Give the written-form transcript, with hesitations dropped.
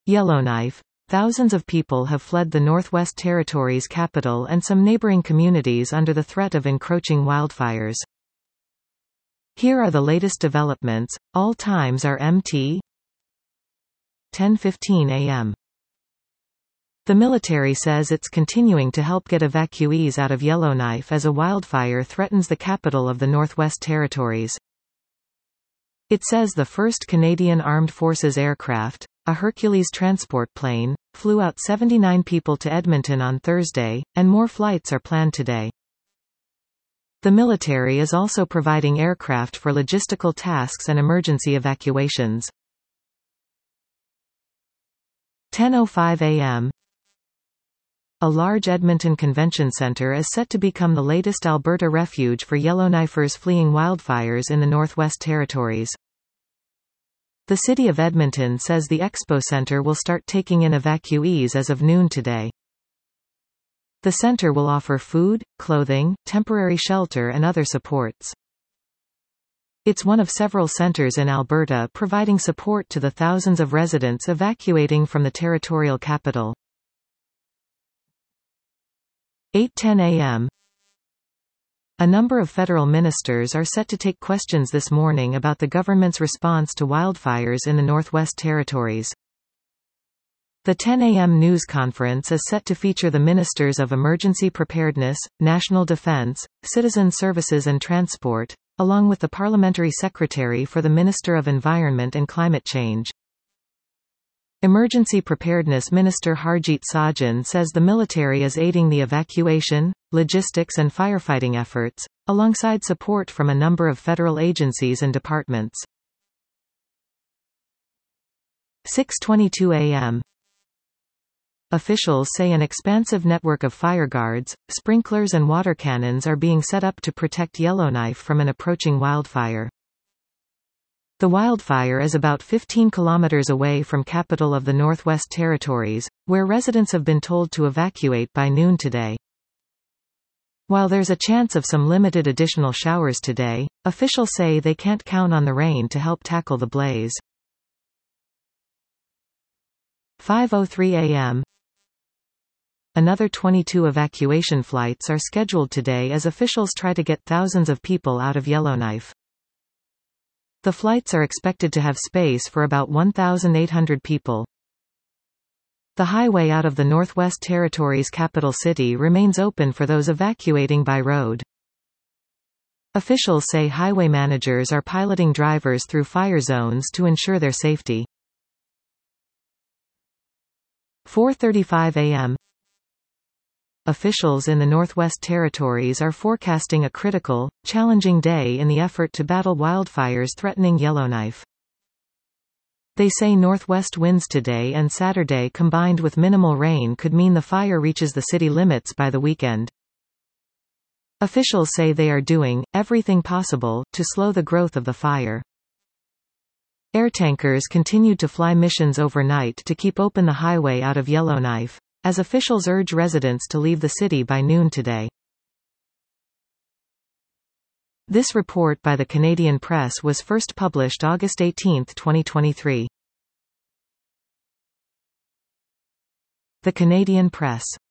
Yellowknife. Thousands of people have fled the Northwest Territories capital and some neighboring communities under the threat of encroaching wildfires. Here are the latest developments. All times are MT 10:15 a.m. The military says it's continuing to help get evacuees out of Yellowknife as a wildfire threatens the capital of the Northwest Territories. It says the 1st Canadian Armed Forces aircraft, a Hercules transport plane, flew out 79 people to Edmonton on Thursday, and more flights are planned today. The military is also providing aircraft for logistical tasks and emergency evacuations. 10:05 a.m. A large Edmonton Convention Centre is set to become the latest Alberta refuge for Yellowknifers fleeing wildfires in the Northwest Territories. The City of Edmonton says the Expo Centre will start taking in evacuees as of noon today. The centre will offer food, clothing, temporary shelter and other supports. It's one of several centres in Alberta providing support to the thousands of residents evacuating from the territorial capital. 8:10 a.m. A number of federal ministers are set to take questions this morning about the government's response to wildfires in the Northwest Territories. The 10 a.m. news conference is set to feature the Ministers of Emergency Preparedness, National Defence, Citizen Services and Transport, along with the Parliamentary Secretary for the Minister of Environment and Climate Change. Emergency Preparedness Minister Harjit Sajjan says the military is aiding the evacuation, logistics and firefighting efforts, alongside support from a number of federal agencies and departments. 6:22 a.m. Officials say an expansive network of fire guards, sprinklers and water cannons are being set up to protect Yellowknife from an approaching wildfire. The wildfire is about 15 kilometers away from capital of the Northwest Territories, where residents have been told to evacuate by noon today. While there's a chance of some limited additional showers today, officials say they can't count on the rain to help tackle the blaze. 5:03 a.m. Another 22 evacuation flights are scheduled today as officials try to get thousands of people out of Yellowknife. The flights are expected to have space for about 1,800 people. The highway out of the Northwest Territories capital city remains open for those evacuating by road. Officials say highway managers are piloting drivers through fire zones to ensure their safety. 4:35 a.m. Officials in the Northwest Territories are forecasting a critical, challenging day in the effort to battle wildfires threatening Yellowknife. They say northwest winds today and Saturday combined with minimal rain could mean the fire reaches the city limits by the weekend. Officials say they are doing everything possible to slow the growth of the fire. Air tankers continued to fly missions overnight to keep open the highway out of Yellowknife, as officials urge residents to leave the city by noon today. This report by the Canadian Press was first published August 18, 2023. The Canadian Press.